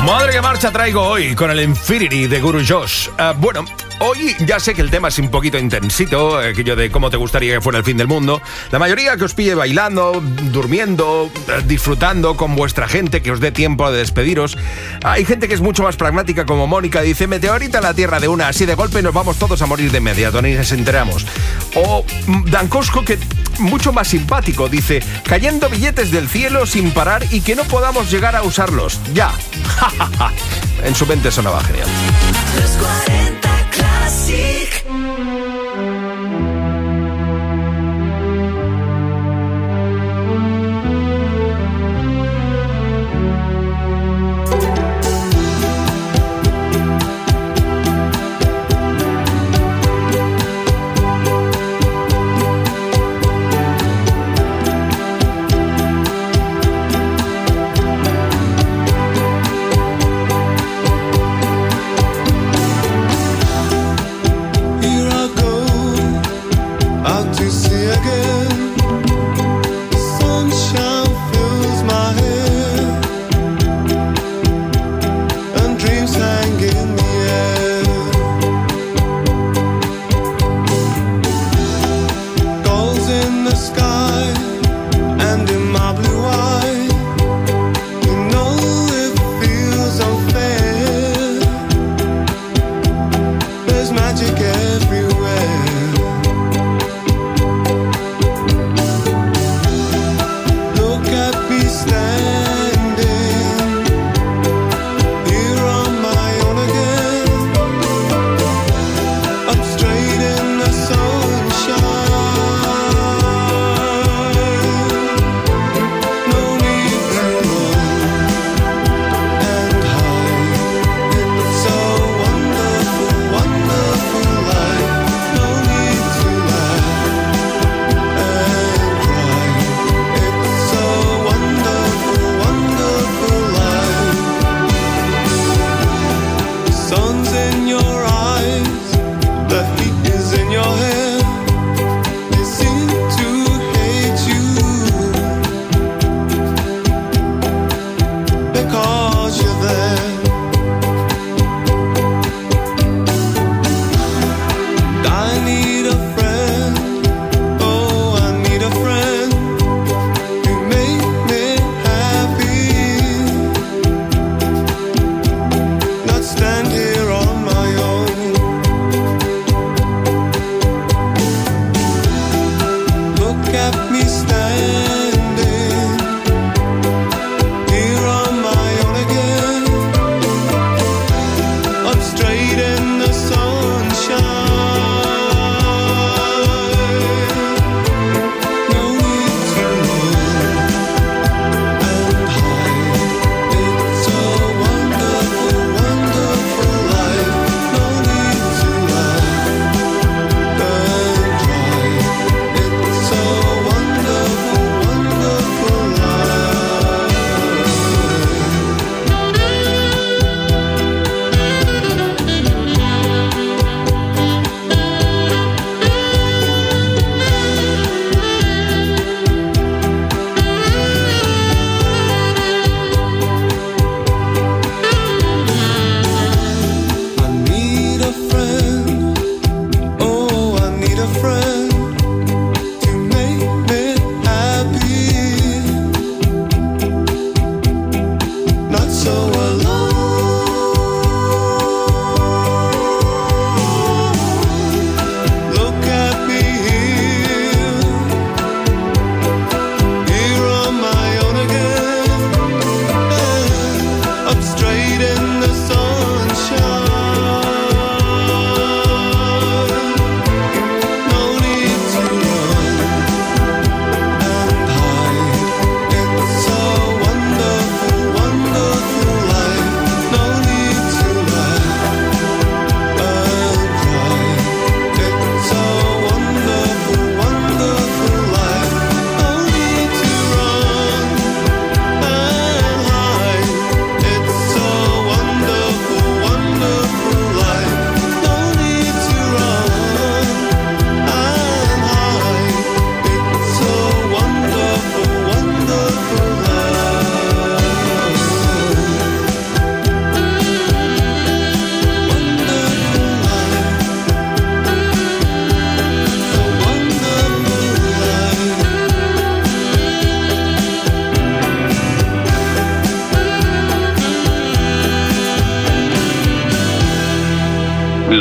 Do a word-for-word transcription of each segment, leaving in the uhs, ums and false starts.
Madre que marcha traigo hoy con el Infinity de Guru Josh. Uh, bueno, hoy ya sé que el tema es un poquito intensito, aquello de cómo te gustaría que fuera el fin del mundo. La mayoría que os pille bailando, durmiendo, disfrutando con vuestra gente, que os dé tiempo de despediros. Hay gente que es mucho más pragmática, como Mónica, dice: meteorita en la Tierra de una, así de golpe nos vamos todos a morir de inmediato, ni nos enteramos. O Dan Cosco, que mucho más simpático, dice: cayendo billetes del cielo sin parar y que no podamos llegar a usarlos. Ya. En su mente sonaba genial. Los cuarenta Classic.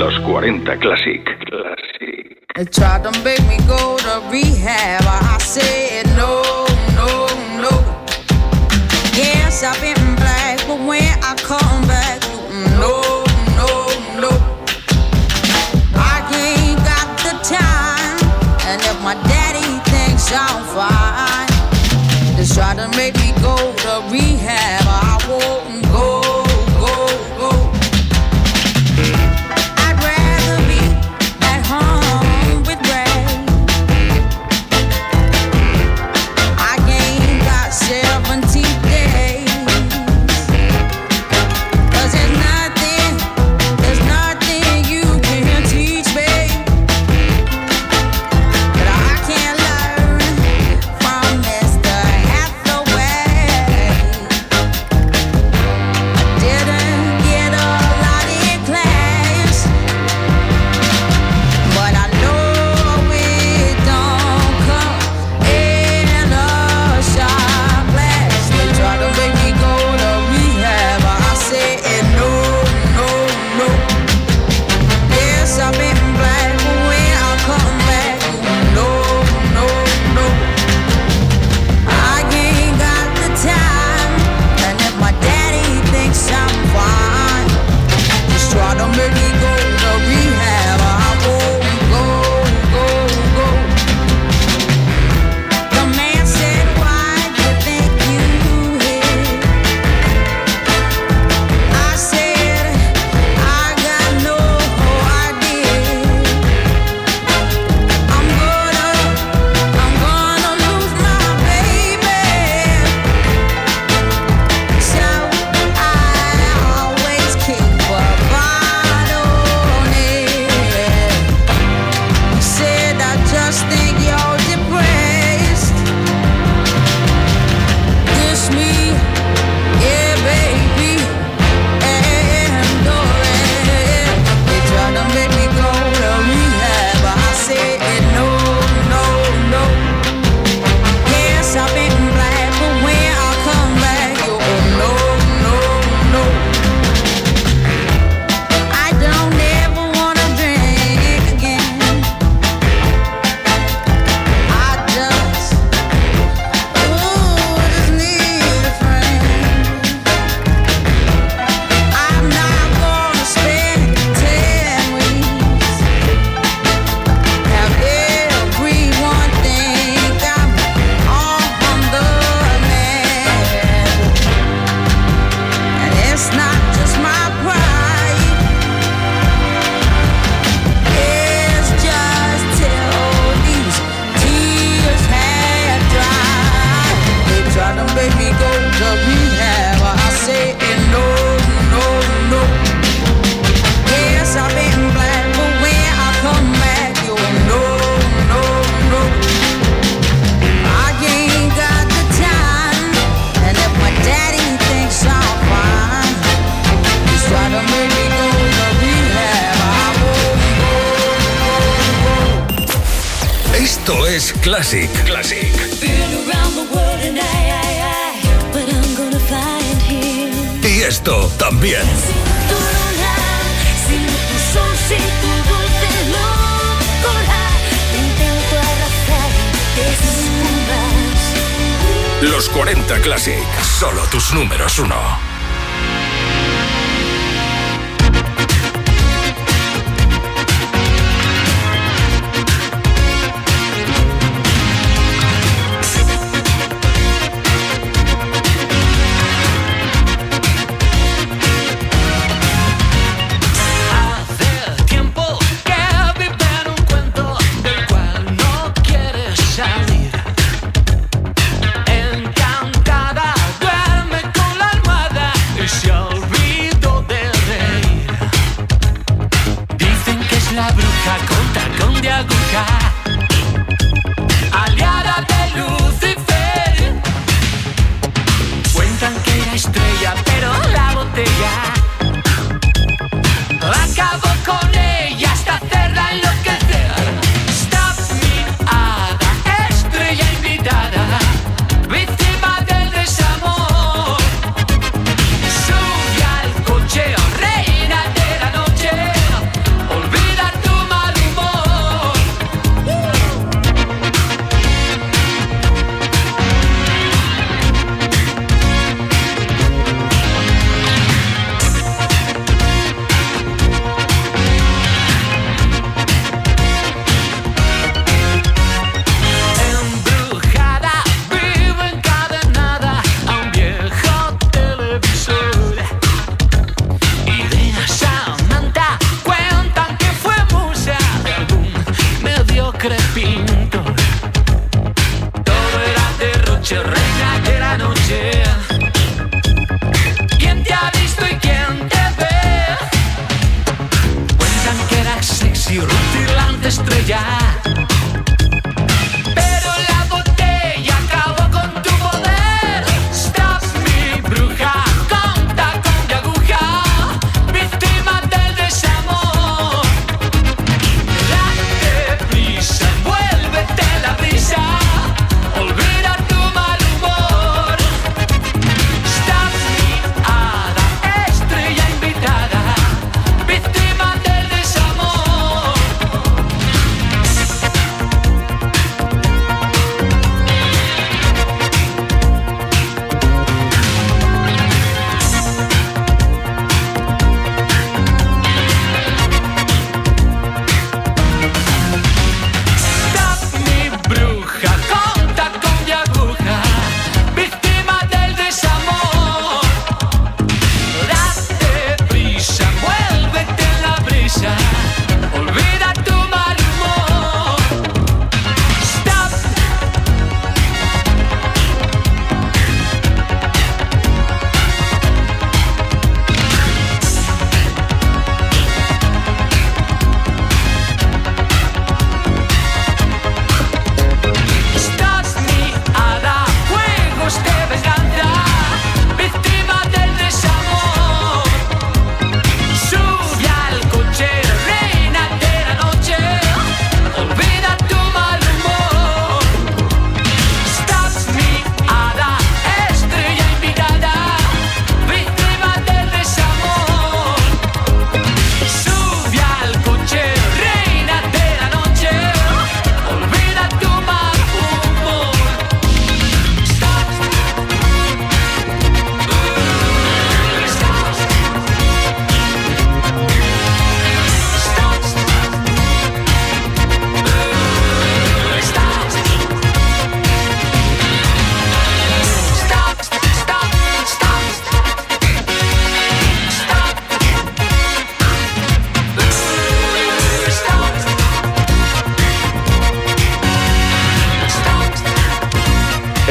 Los cuarenta Classic. Classic. They tried to make me go to rehab. I said no, no, no. Yes, I've been black, but when I come back, no, no, no. I ain't got the time, and if my daddy thinks I'm fine, they try to make me go to rehab. I won't go, go, go. I'd rather be at home with Ray. I ain't got seventy days. Cause there's nothing, there's nothing you can teach me that I can't learn from Mister Hathaway. I didn't get a lot in class, but I know it don't come in a shot glass. They try to make me go to rehab. I said no, no, no. Yes, I've been black, but when I come back, no, no, no. I ain't got the time, and if my daddy thinks I'm fine, just try to make me go to rehab. I won't go, go, go. The man said, why do you think you hit? I said, I got no idea. I'm gonna, I'm gonna lose my baby. So I always keep a bottle on it. He said, I just think you're depressed. Kiss me, yeah, baby, and go ahead. They try to make me go to rehab. I said no, no, no. Yes, I've been black, but when I come back, you no, no, no. I don't ever wanna drink again. I just, ooh, just need a friend. I'm not gonna spend ten weeks. Have everyone think I'm on the man. And it's not just my pride. It's just till these tears had dried. They try to make me go to rehab. I say no, no, no. Yes, I've been black, but when I come back, you no, no, no. I ain't got the time, and if my daddy thinks I'm fine, just try to make me go to rehab. I won't go, go, go. Esto es Classic. Classic. Been around the world and I, I, I, but I'm gonna find him. Y esto también. Sin tu luna, sin tu sol, sin tu dulce locura, te intento abrazar y te esfumas. Los cuarenta Classic. Solo tus números uno. Hace tiempo que vive en un cuento del cual no quieres salir. Encantada duerme con la almohada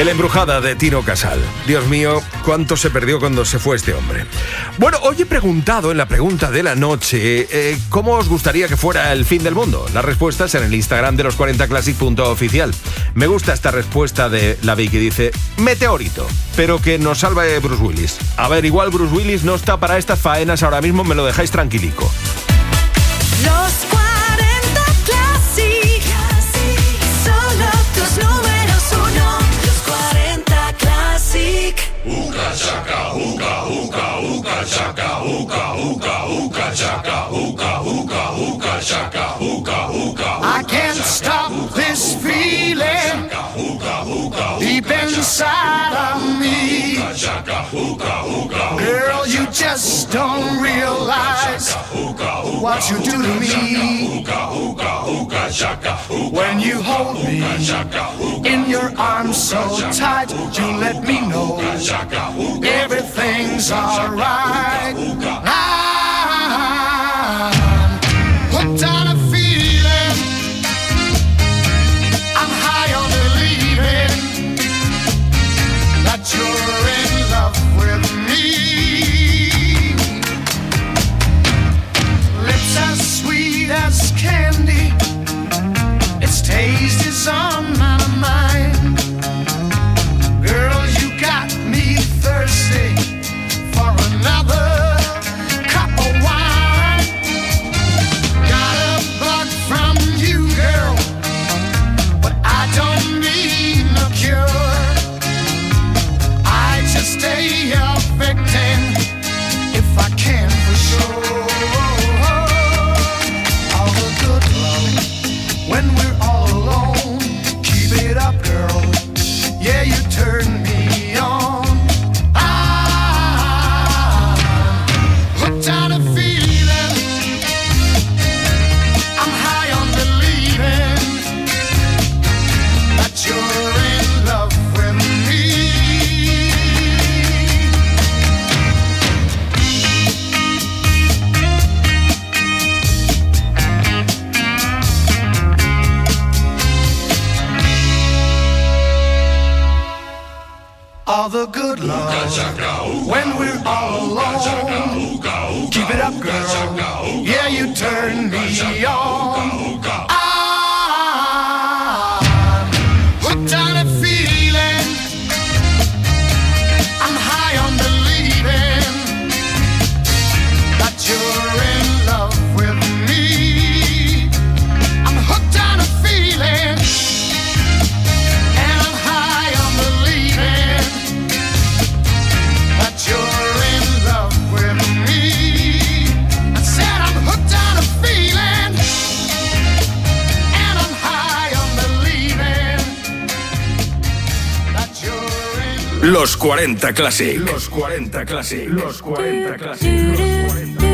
El Embrujada de Tino Casal. Dios mío, cuánto se perdió cuando se fue este hombre. Bueno, hoy he preguntado en la pregunta de la noche eh, ¿cómo os gustaría que fuera el fin del mundo? Las respuestas en el Instagram de los cuarenta classic punto oficial. Me gusta esta respuesta de la Vicky, dice meteorito, pero que nos salve Bruce Willis. A ver, igual Bruce Willis no está para estas faenas ahora mismo, me lo dejáis tranquilico. Los cuarenta Classic, solo tus números uno. Los cuarenta Classic. Uka chaka, uka, uka, uka chaka, uka, uka, uka chaka, uka, uka, uka chaka, uka, uka. I can't stop this feeling deep inside of me. Girl, you just don't realize what you do to me. When you hold me in your arms so tight, you let me know everything's alright. I'm hooked on a feeling, I'm high on believing that you're in love with me. Lips as sweet as candy, its taste is on my mind. Girl, you got me thirsty for another cup of wine. Got a bug from you, girl, but I don't need no cure. I just stay a victim if I can for sure. All the good love when we're all alone. Keep it up, girl. Yeah, you turn me on. I'm hooked on a feeling, I'm high on believing that you're in love with me. All the good love when we're all alone. Keep it up, girl. Yeah, you turn me on. I'm hooked on a feeling, I'm high on believing that you're in love with me. I'm hooked on a feeling, and I'm high on believing that you're in love with me. I said I'm hooked on a feeling, and I'm high on believing that you're in. Los cuarenta Classic. Los cuarenta Classic. Los cuarenta Classic. Los cuarenta.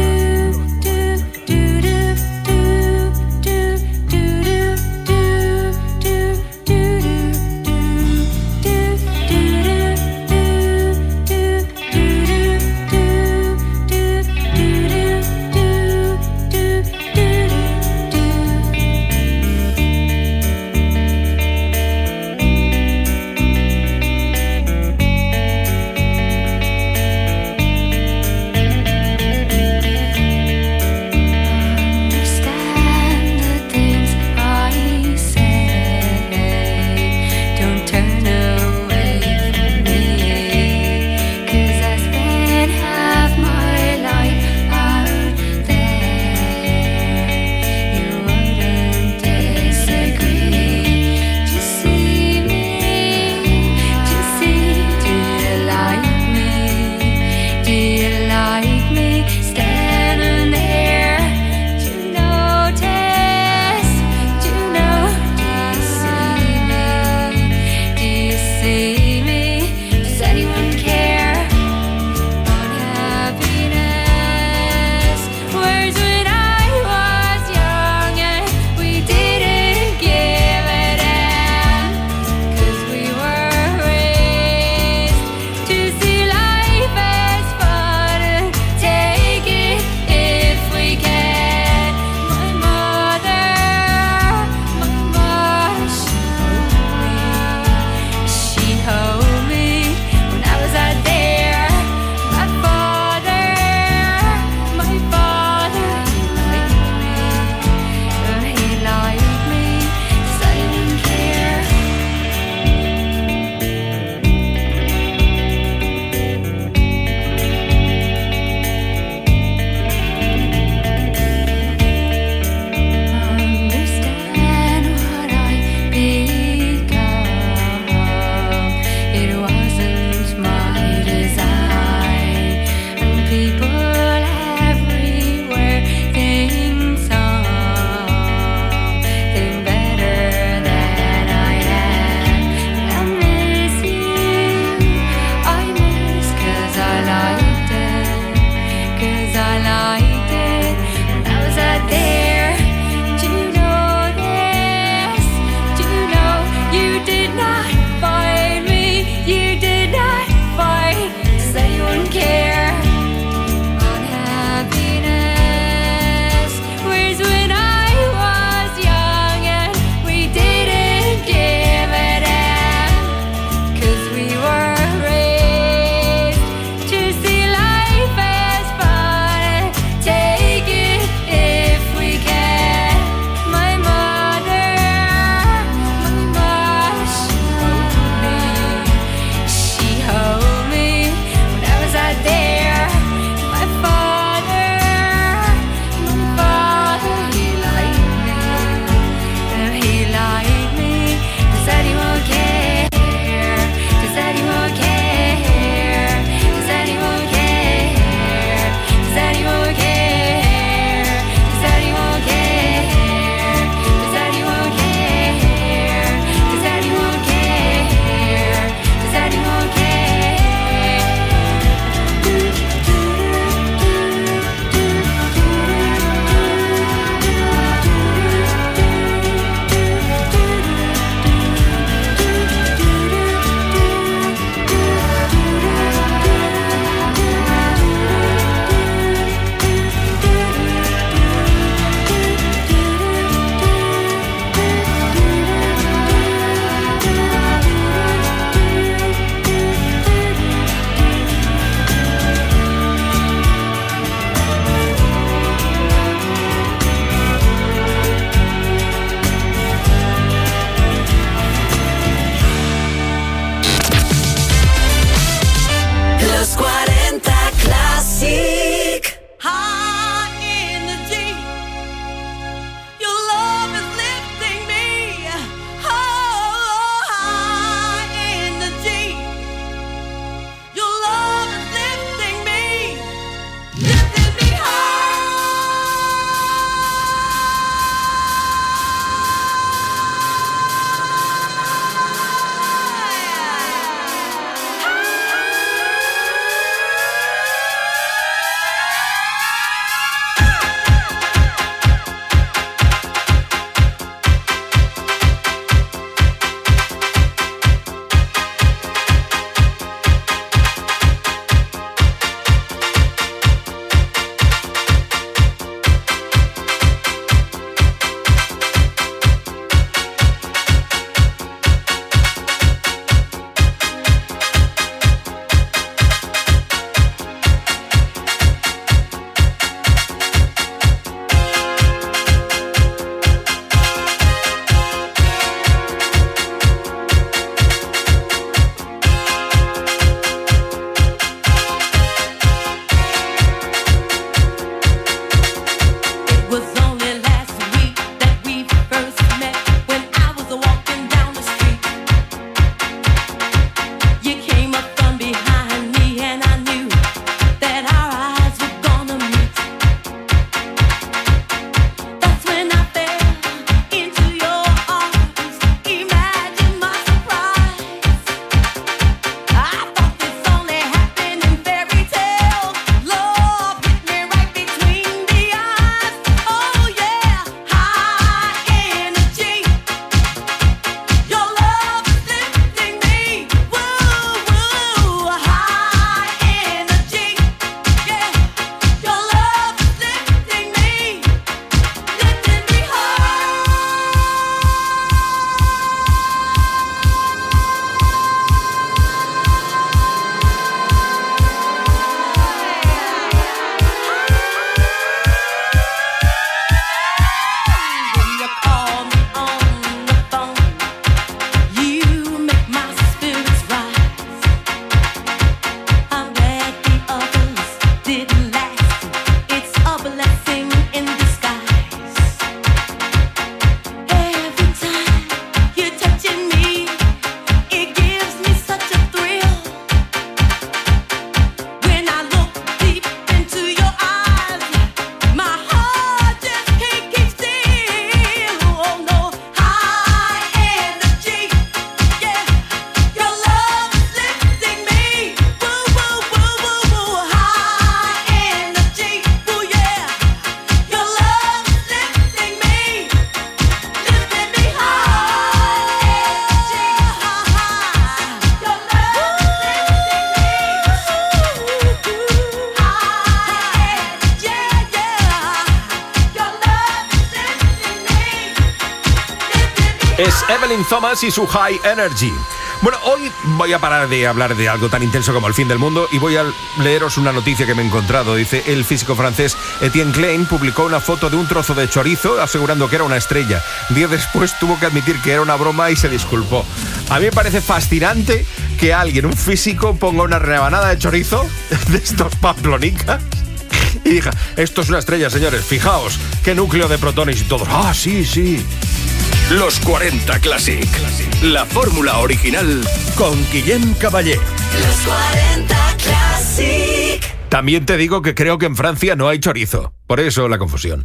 Es Evelyn Thomas y su High Energy. Bueno, hoy voy a parar de hablar de algo tan intenso como el fin del mundo y voy a leeros una noticia que me he encontrado. Dice, el físico francés Etienne Klein publicó una foto de un trozo de chorizo asegurando que era una estrella. Días después tuvo que admitir que era una broma y se disculpó. A mí me parece fascinante que alguien, un físico, ponga una rebanada de chorizo de estos pamplonicas y diga, esto es una estrella, señores, fijaos, qué núcleo de protones y todo. Ah, sí, sí. Los cuarenta Classic. La fórmula original con Guillem Caballé. Los cuarenta Classic. También te digo que creo que en Francia no hay chorizo. Por eso la confusión.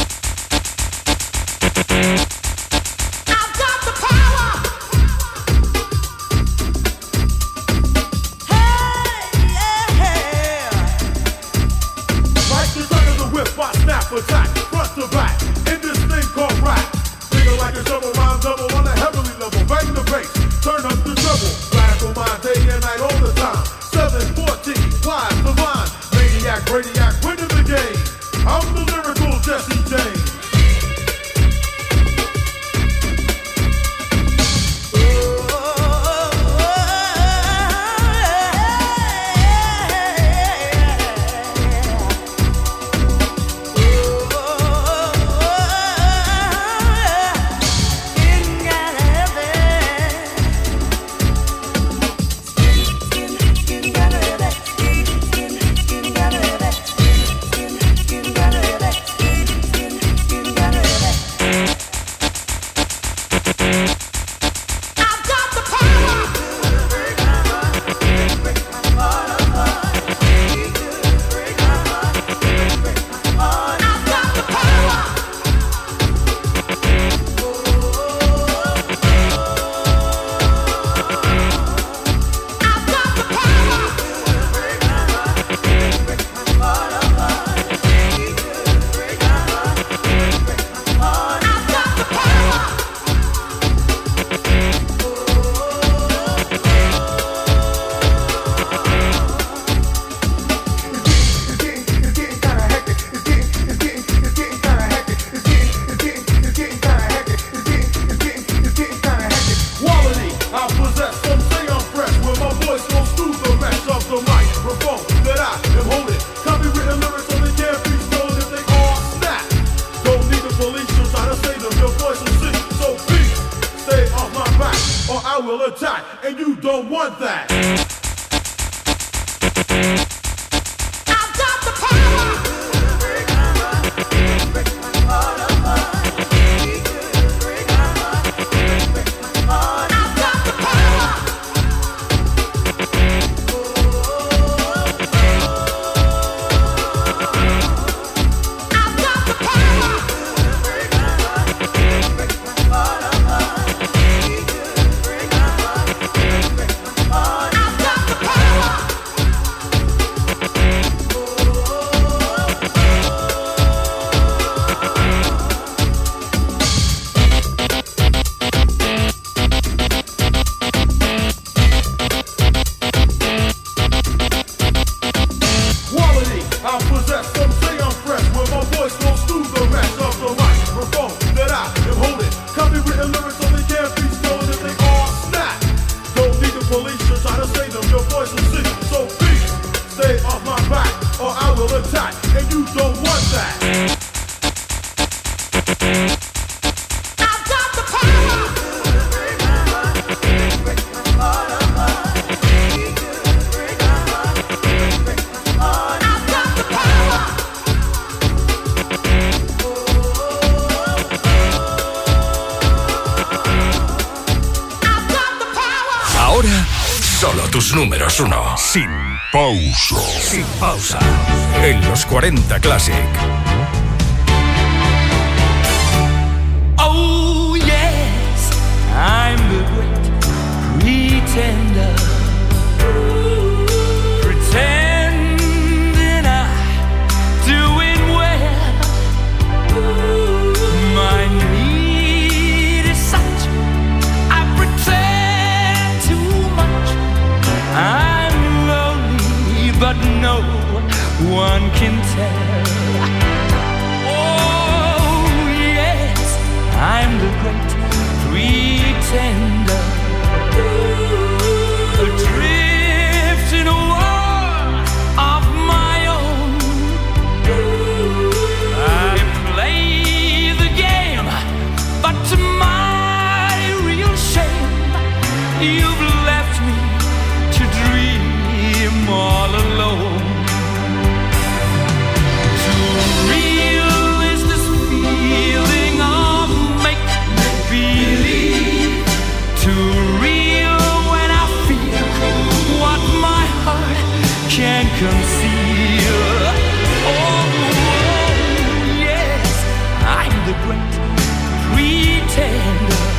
Radiac, winning the game. I'm the lyrical Jesse James. Números uno. Sin pausa. Sin pausa. En los cuarenta Classic. Oh yes, I'm the great pretender. Pretending I'm doing well. My need is such, I pretend too much. I'm lonely, but no one can tell. Oh yes, I'm the great pretender, adrift in a world of my own. I play the game, but to my real shame, you've left me to dream all alone. Too real is this feeling of make-believe. Too real when I feel what my heart can't conceal. Oh, yes, I'm the great pretender.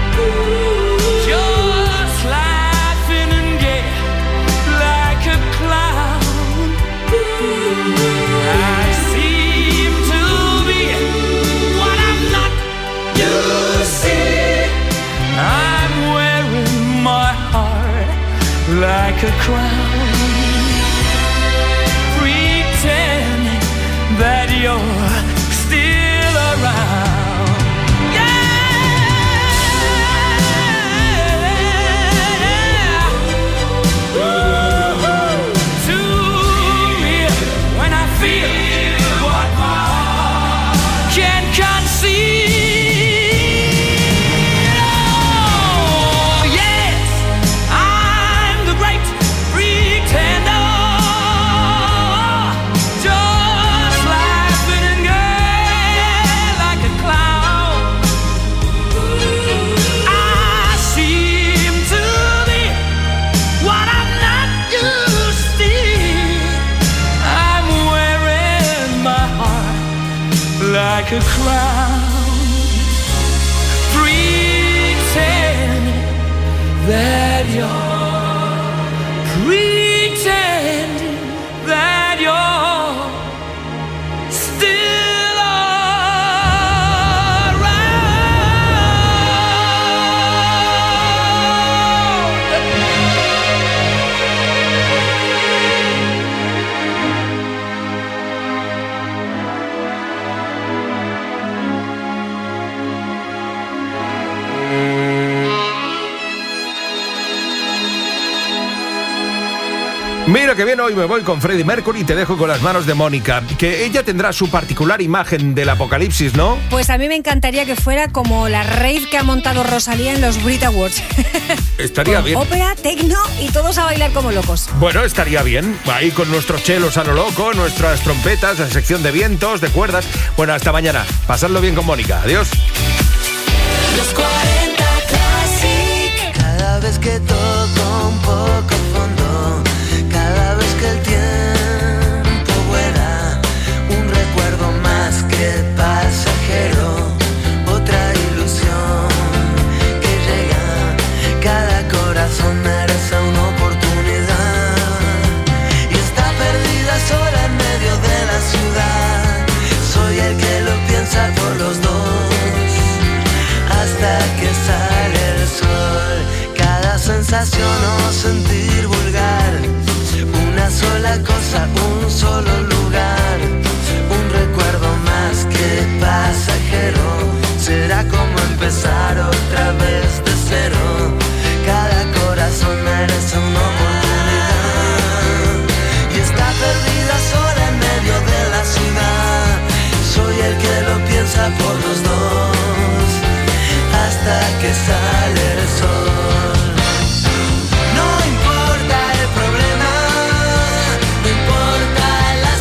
Just laughing and gay like a clown. I seem to be what I'm not. You see, I'm wearing my heart like a crown, pretending that you're still around. Like a crown, pretending that you're, pretending that you're still Mira que bien, hoy me voy con Freddie Mercury y te dejo con las manos de Mónica, que ella tendrá su particular imagen del apocalipsis, ¿no? Pues a mí me encantaría que fuera como la rave que ha montado Rosalía en los Brit Awards. Estaría con bien. Ópera, tecno y todos a bailar como locos. Bueno, estaría bien. Ahí con nuestros chelos a lo loco, nuestras trompetas, la sección de vientos, de cuerdas. Bueno, hasta mañana. Pasadlo bien con Mónica. Adiós. Los cuarenta Classic. Cada vez que toco un poco fondo, cada vez que el tiempo vuela, un recuerdo más que pasajero, otra ilusión que llega. Cada corazón merece una oportunidad y está perdida sola en medio de la ciudad. Soy el que lo piensa por los dos hasta que sale el sol. Cada sensación o sentir vulgar, una sola cosa, un solo lugar, un recuerdo más que pasajero. Será como empezar otra vez de cero. Cada corazón merece una oportunidad y está perdida sola en medio de la ciudad. Soy el que lo piensa por los dos hasta que sale el sol. No importa el problema, no importa la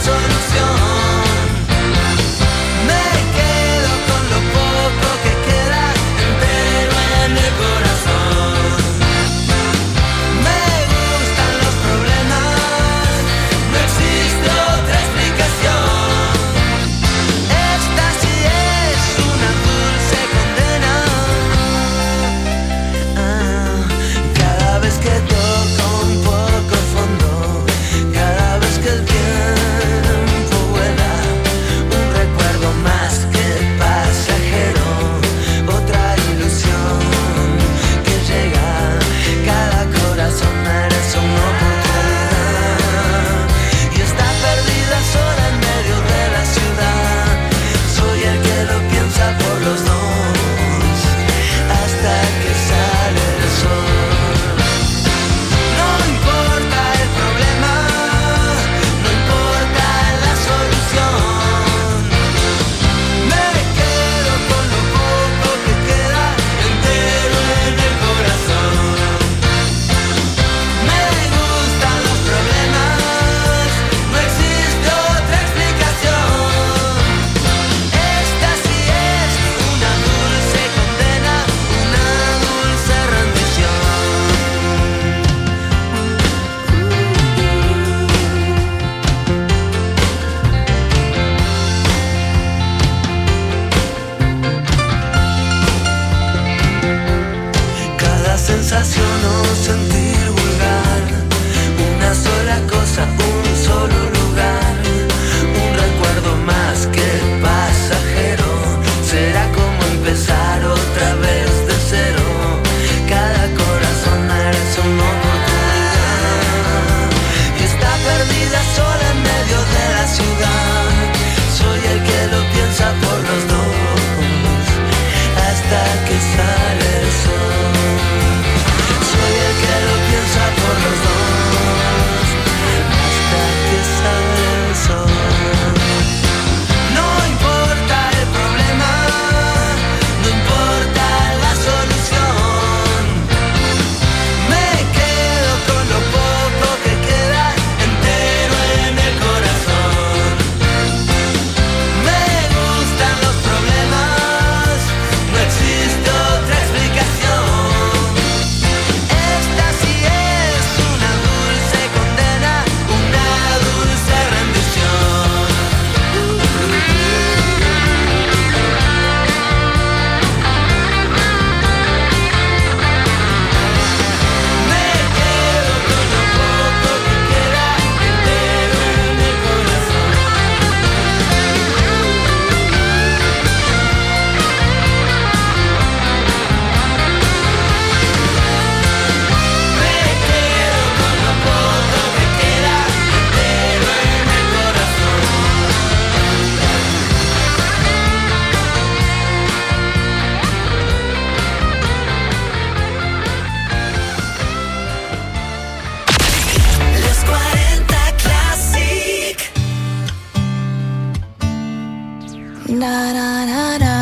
Da da da da.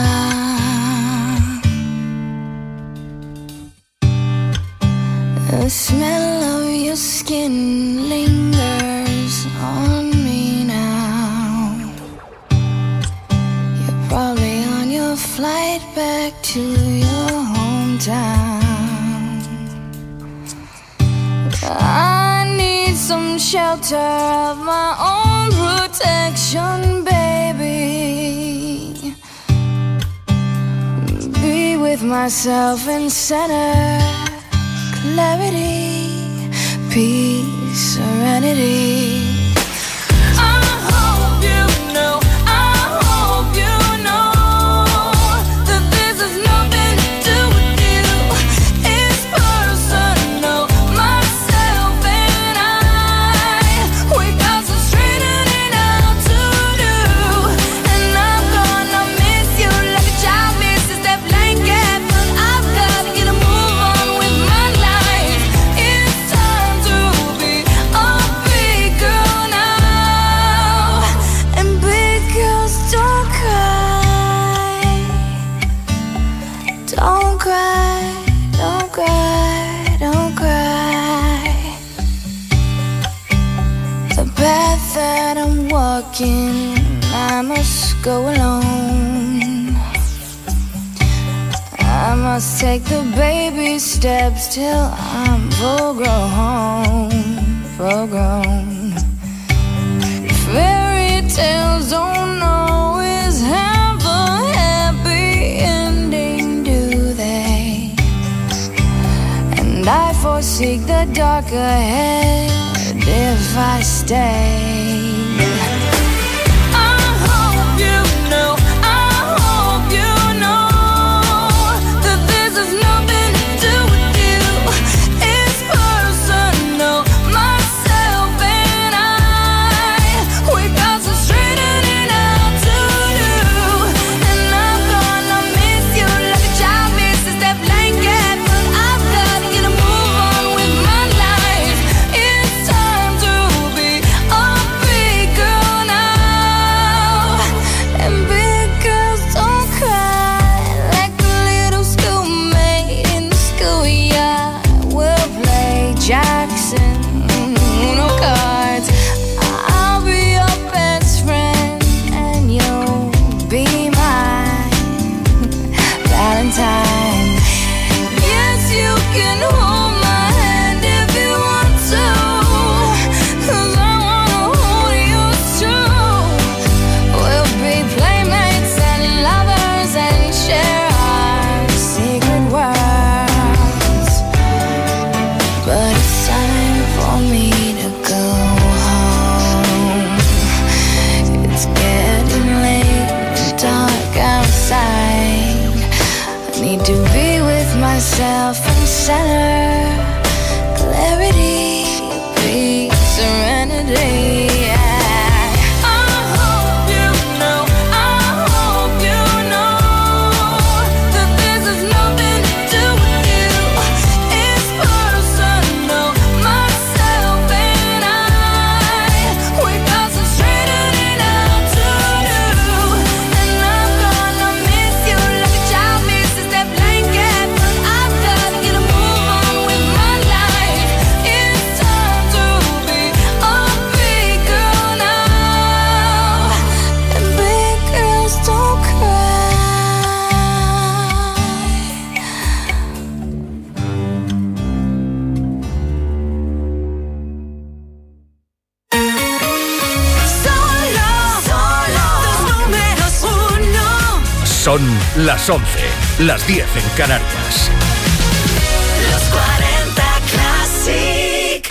The smell of your skin lingers on me now. You're probably on your flight back to your hometown. I need some shelter of my own protection, baby. Be with myself in center, clarity, peace, serenity. I must go alone. I must take the baby steps till I'm full grown, full grown. Fairy tales don't always have a happy ending, do they? And I foresee the dark ahead if I stay. Myself in center, clarity, peace, serenity. Son las once, las diez en Canarias. Los cuarenta Classic.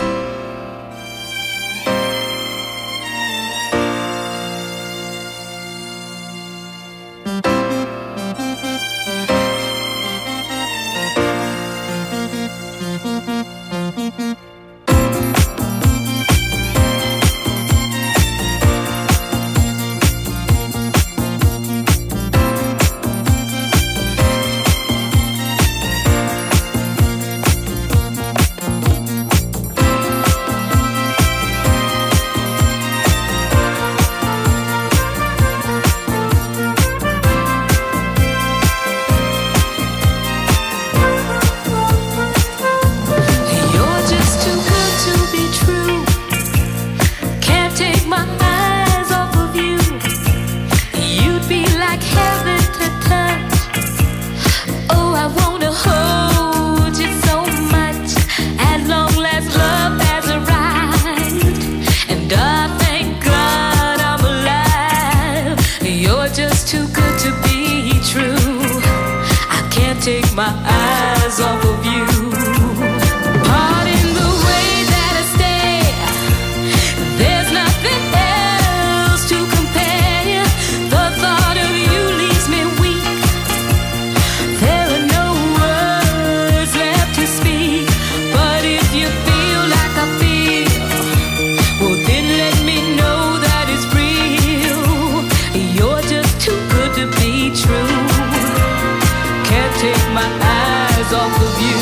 my eyes off of you. Pardon the way that I stare. There's nothing else to compare. The thought of you leaves me weak. There are no words left to speak. But if you feel like I feel, well then let me know that it's real. You're just too good to be true. Can't take my eyes off of you.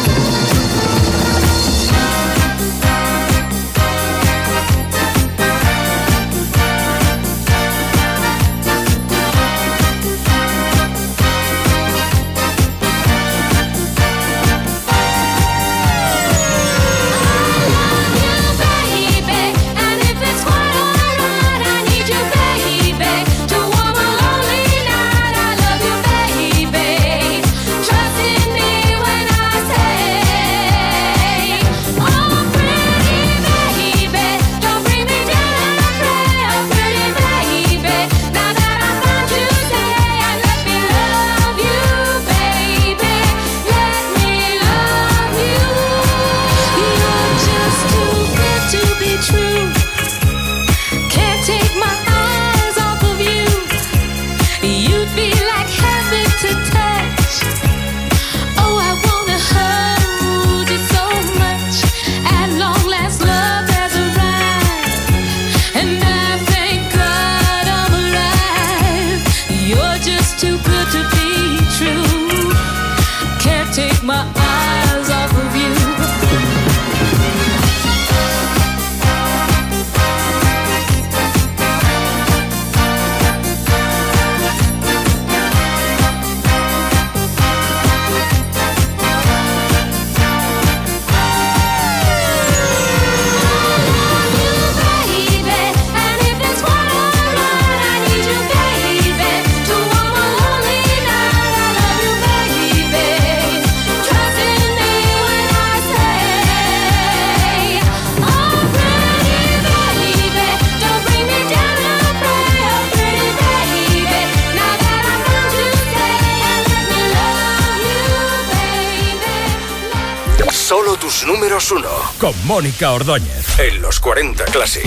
Solo tus números uno. Con Mónica Ordóñez. En los cuarenta Classic.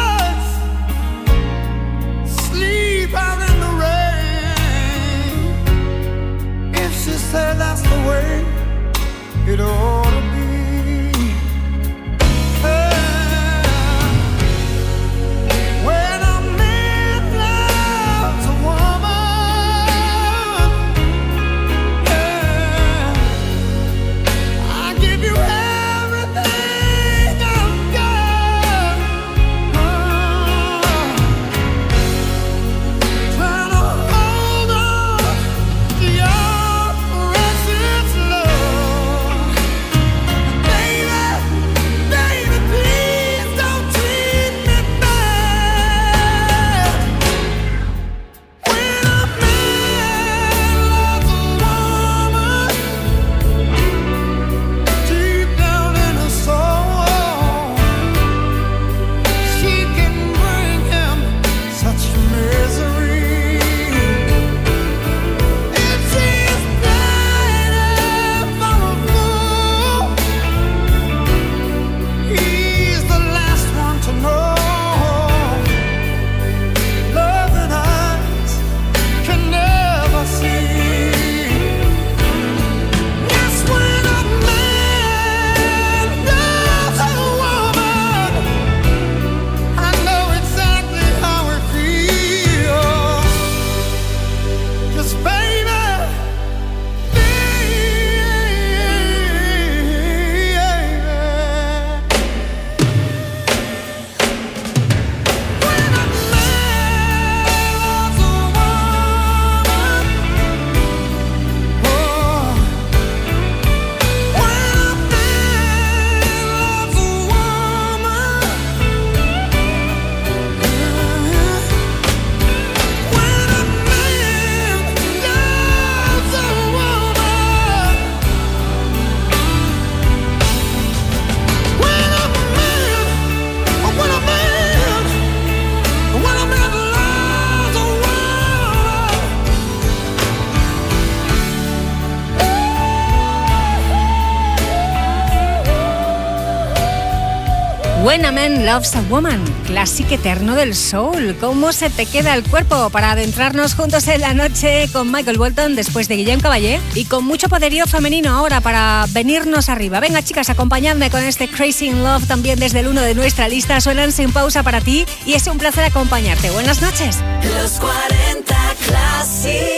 Sleep out in the rain. When a Man Loves a Woman, clásico eterno del soul. ¿Cómo se te queda el cuerpo? Para adentrarnos juntos en la noche con Michael Bolton después de Guillem Caballé y con mucho poderío femenino ahora para venirnos arriba. Venga, chicas, acompañadme con este Crazy in Love también desde el uno de nuestra lista. Suenan sin pausa para ti y es un placer acompañarte. Buenas noches. Los cuarenta Classic.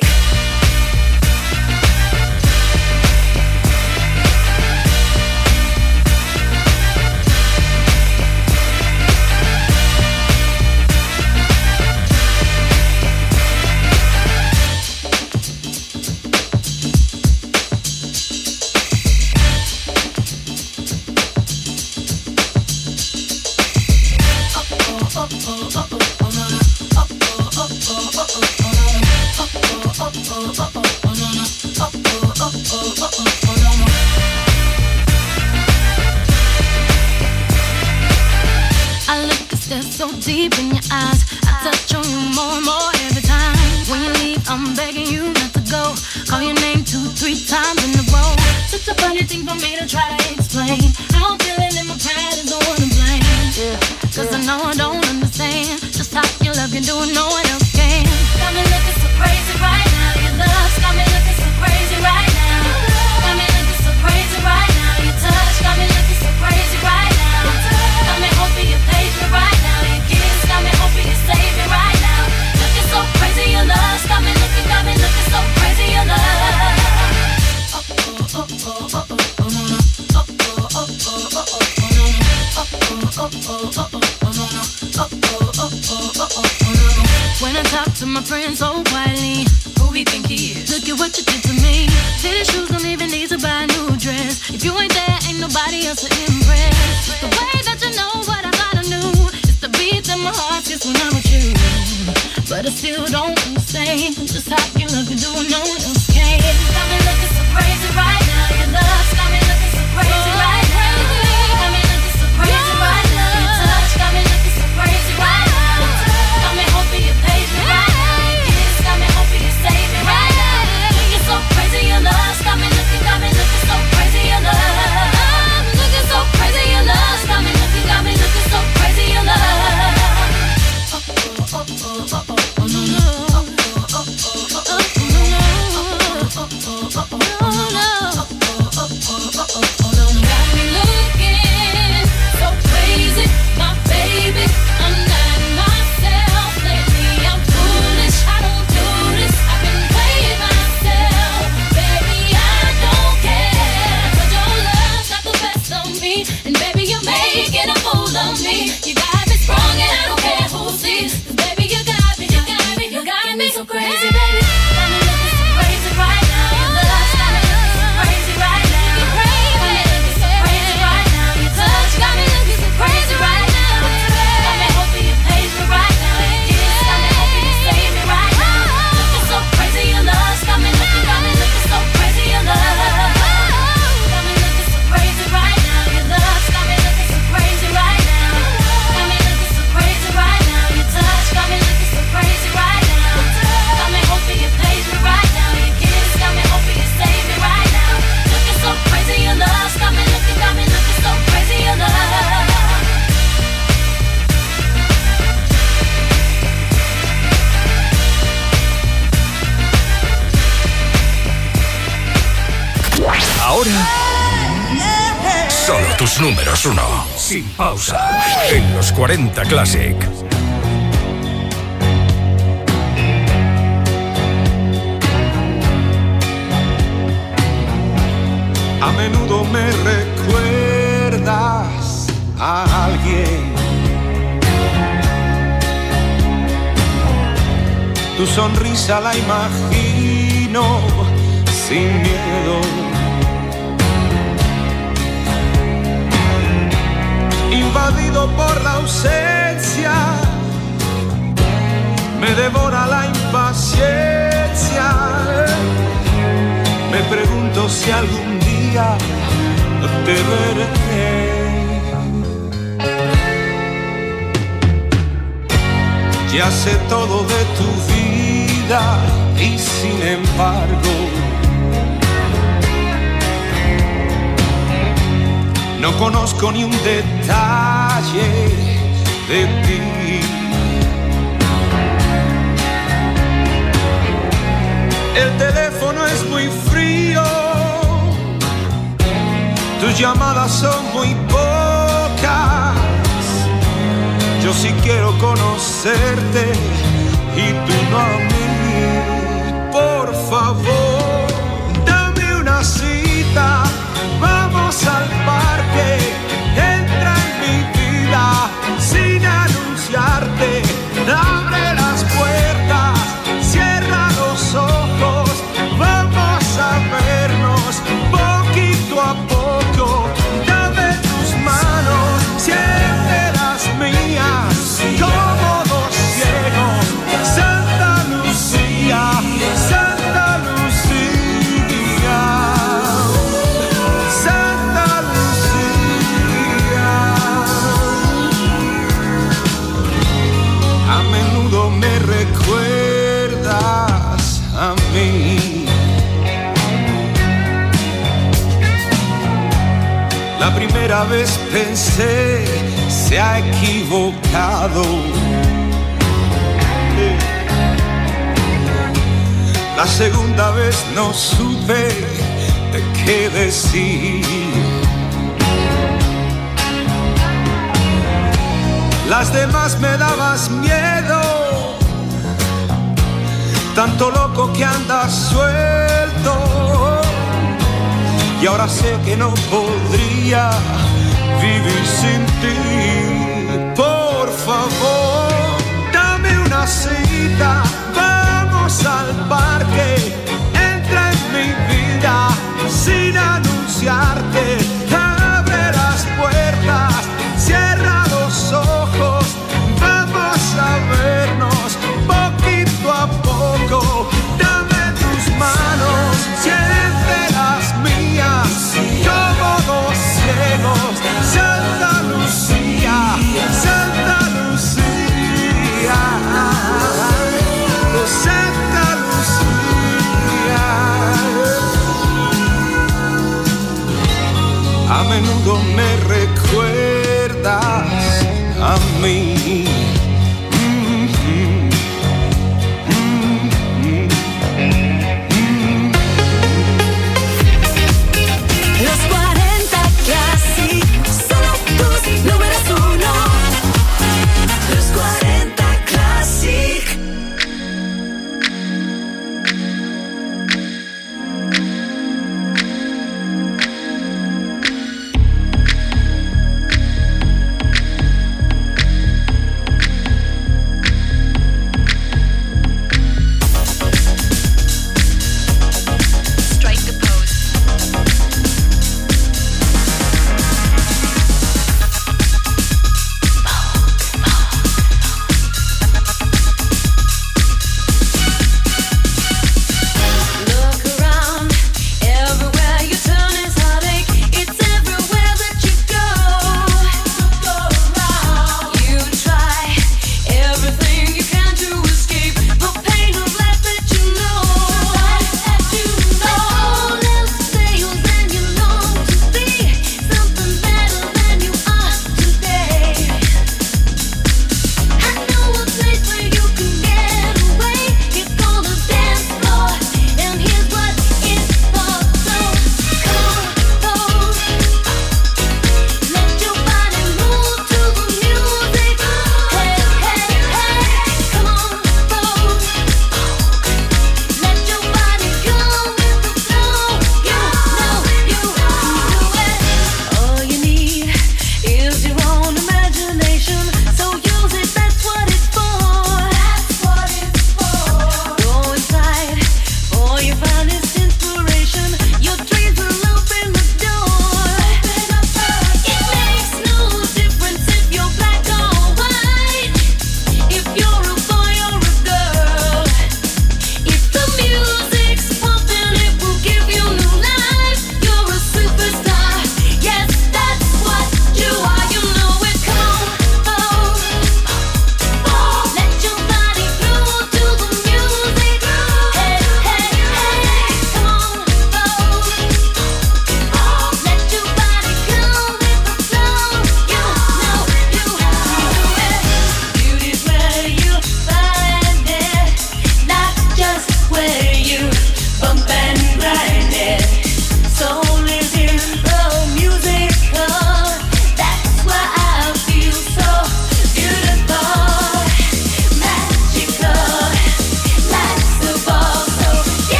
So deep in your eyes, I touch on you more and more every time. When you leave, I'm begging you not to go. Call your name two, three times in a row. Such a funny thing for me to try to explain. How I'm feeling and my pride is the one to blame. Yeah, cause I know I don't understand just how your love can do it, no one else can. Got me looking so crazy right now. Your love's got me looking so crazy right now. Got me looking so crazy right now. Your touch got me looking so crazy right now. Got me hoping you page me right now. Got me hoping you save me right now. Looking so crazy, your love got me looking, got me looking so crazy, your love. Oh oh oh oh oh oh oh no no. Oh oh oh oh oh oh oh no no. Oh oh oh oh oh oh oh no no. Oh oh oh oh oh oh oh no no. When I talk to my friends so quietly, who we think he is? Look at what you did to me. Fitted shoes don't even need to buy a new dress. If you ain't there, ain't nobody else to impress. It's the way that you know what I thought I knew. The beat in my heart gets when I'm with you. But I still don't understand just how you look and do it, no one else can. Got me looking so crazy right now. Your love's got me looking so crazy right now. Got me looking so crazy right now. Your touch got me looking so crazy right now. Got me hoping you page me right now. Your kiss got me hoping you save me right now. Looking so crazy, your love's got me looking, got me looking so crazy, your love. Looking so crazy, your love's got me looking, got me looking so crazy, your love. Oh, oh, oh, oh, oh, oh, no, no. Oh, oh, oh, oh, oh, oh, no, no. Oh, oh, oh, oh, oh, oh, no, no. Oh, oh, oh, oh, oh, oh, no, no. Got me looking so crazy, my baby. I'm not myself lately. I'm foolish. I don't do this. I've been playing myself, baby. I don't care. 'Cause your love got the best of me, and baby, you're making a fool of me. You got me sprung, and I don't care who sees. 'Cause baby, you got me, you got me, you got me so crazy, baby. Got me looking so crazy right now. Your love's got me looking so crazy right now. Got me looking so crazy right now. Your touch got me looking so crazy right now. Got me hoping you page me right now. Your kiss got me hoping you save me right now. Looking so crazy, your love's got me looking, got me looking so crazy, your love. Got me looking so crazy right now. Your love's got me looking so crazy right now. Got me looking so crazy right now. Your touch got me looking so crazy right now. Got me hoping you page me right now. Your kiss got me hoping you save me right now. Looking so crazy, your love's got me looking, got me looking so crazy, your love. Ahora, solo tus números uno. Sin pausa. En los cuarenta Classic. A menudo me recuerdas a alguien. Tu sonrisa la imagino sin miedo. Invadido por la ausencia, me devora la impaciencia. Me pregunto si algún día te veré. Ya sé todo de tu vida y sin embargo no conozco ni un detalle calle de ti. El teléfono es muy frío, tus llamadas son muy pocas. Yo sí quiero conocerte y tú no a mí. Por favor, dame una cita, vamos al parque, entra en mi vida sin anunciarte. Abre las puertas, cierra los ojos, vamos a vernos poquito a poco. Dame tus manos, siente las mías, como dos ciegos. Santa Lucía, Santa Lucía, Santa Lucía. A menudo me recuerdas a mí. La primera vez pensé, se ha equivocado. La segunda vez no supe de qué decir. Las demás me dabas miedo, tanto loco que andas suelto. Y ahora sé que no podría vivir sin ti. Por favor, dame una cita,